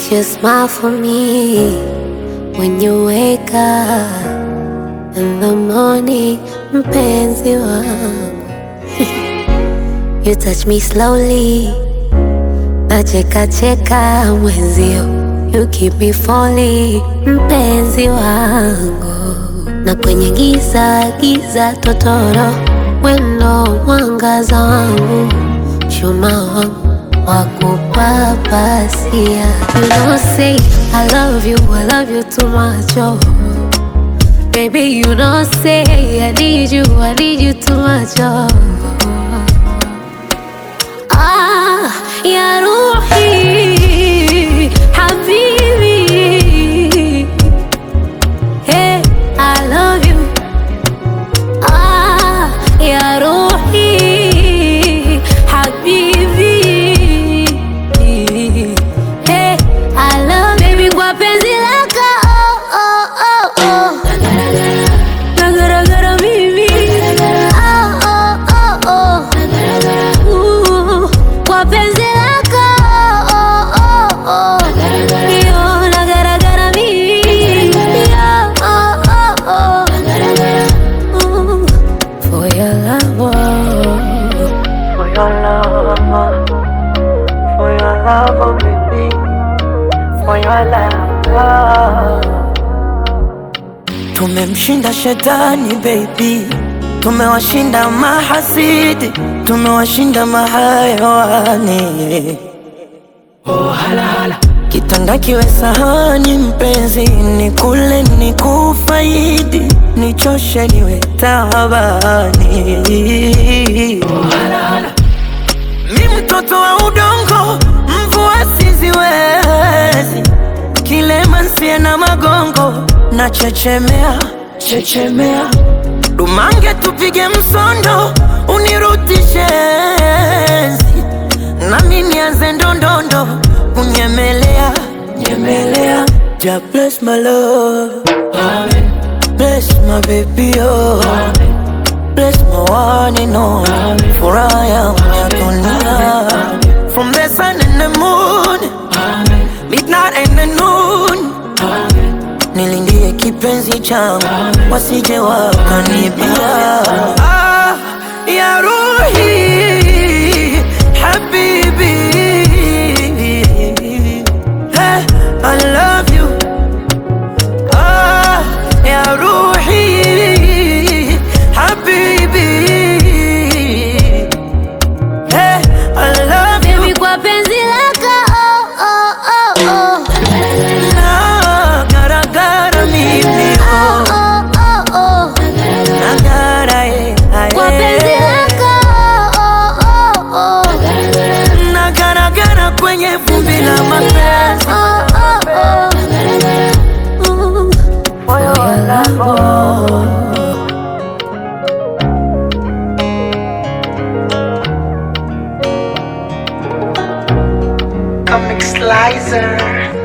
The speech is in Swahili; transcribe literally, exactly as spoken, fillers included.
You smile for me when you wake up in the morning, mpenzi wangu. You touch me slowly, nacheka cheka mwenzio. You keep me falling, mpenzi wangu. Na kwenye giza giza totoro, wendo mwangaza wangu, chuma wangu wakupapasia. You don't say I love you, I love you too much, oh. Baby, you don't say I need you, I need you too much, oh. Ah, ya Ruhi, Habibi. Hey, I love you. Ah, ya Ruhi, Habibi. Hey, I love baby kwa penzi lako, oh, oh, oh, oh. Nagaragara mimi, oh, oh, oh, oh. Ooh, kwa penzi lako, oh, oh, oh. Yo, nagaragara mimi, yo, oh, oh, oh. Ooh, for your love, oh. For your love, for your love, oh baby, for your love. Tumemshinda shetani baby, tumewashinda mahasidi, tumewashinda mahayawani. Oh hala hala, kitanda kiwe sahani mpenzi, nikule nikufaidi, nichoshe niwe tabani. Oh hala hala, mi mtoto wa udongo, mvua siziwezi, kilema nsie na magongo, na chechemea, chechemea. Dumange tupige msondo, unirutishe enzi, nami nianze ndondondo, kunyemelea, nyemelea. Ja bless my love, amen. Bless my baby, oh, amen. Bless my one and only, for I am your dunia. From the sun and the moon, amen. Midnight and the noon, amen. Nilindie kipenzi changu, wasije wakanibia. Ah, ya Ruhi, Habibi. Hey, I love you. Ah, ya Ruhi, Habibi. Hey, I love you. Baby, kwa penzi lako, oh, oh, oh, oh. Nagaragara mimi, Oh, oh, oh, oh. nagara, eh, ah, Kwa penzi eh. lako, oh, oh, oh. Nagaragara kwenye vumbi la mapenzi. Oh, oh, oh. Ooh, for your love, oh. Comic Slicer.